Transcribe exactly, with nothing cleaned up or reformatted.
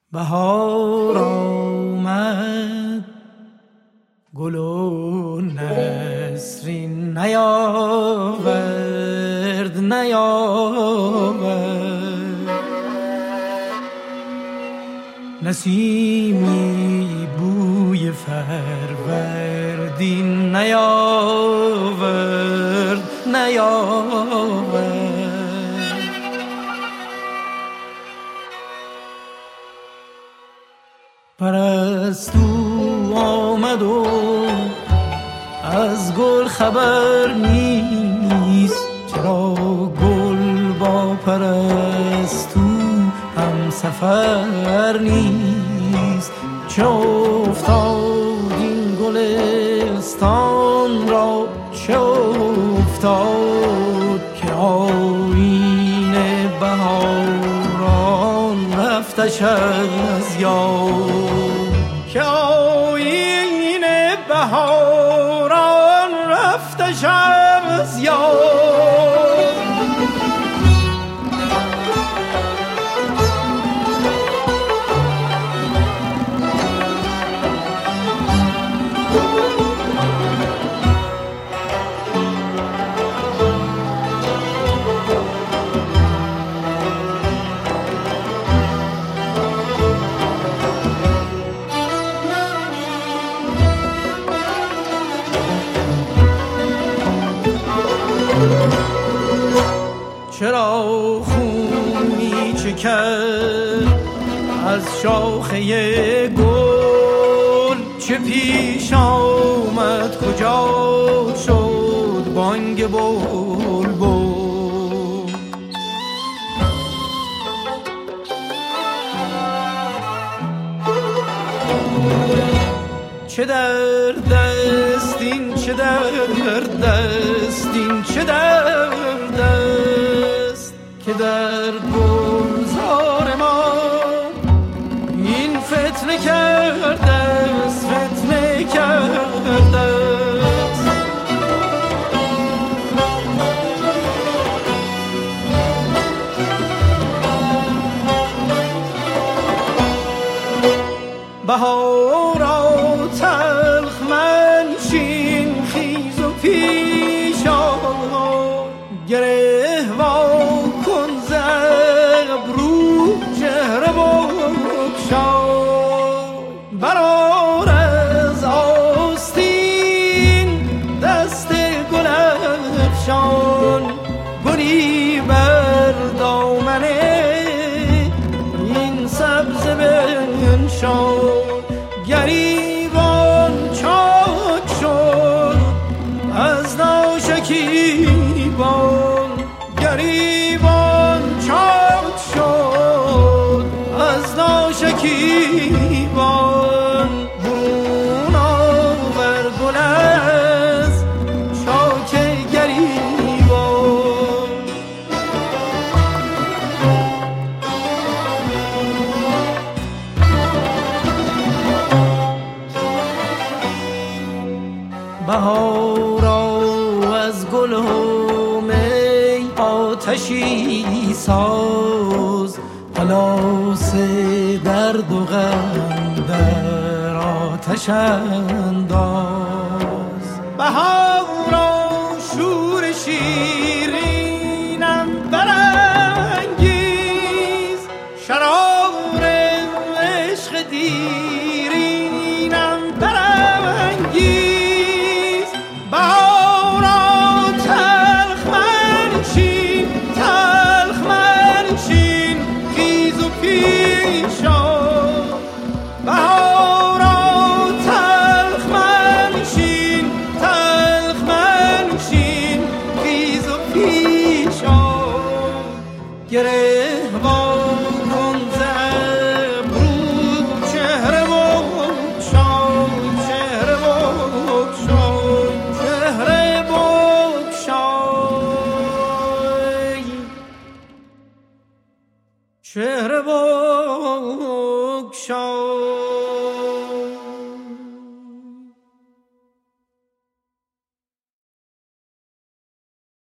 بهار آمد گل و نسرین نیاورد نیاورد، نسیمی بوی فروردین نیاورد نیاورد. پرستو آمد و از گل خبر نیست، چرا گل با پرستو هم سفر نیست. چه افتاد این گلستان را، چه افتاد که آیین بهاران رفتش از یاد، که آیین بهاران رفتش از یاد. چرا خون می چکد از شاخه گل، چه پیش آمد کجا شد بانگ بلبل. چه درد است این، چه درد است این، چه درد است که در گلزار ما این فتنه کرده است، فتنه کرده است. بهارا تلخ منشین، خیز و پیش آی، گره وا کن ز ابرو چهره بگشای. برآر از آستین دست گل افشان، گلی بر دامن این سبزه بنشان. گریبان چاک شد از ناشکیبان، گریبان چاک شد از ناشکیبان. برون آور گل از چاک گریبان. بهارا از گل و می آتشی ساز، پلاس درد و غم در آتش انداز. بهارا شور شیرینم برانگیز، شرار عشق دیرینم برانگیز. گره وا کن ز ابرو چهره بگشای، چهره بگشای، چهره بگشای، چهره بگشای.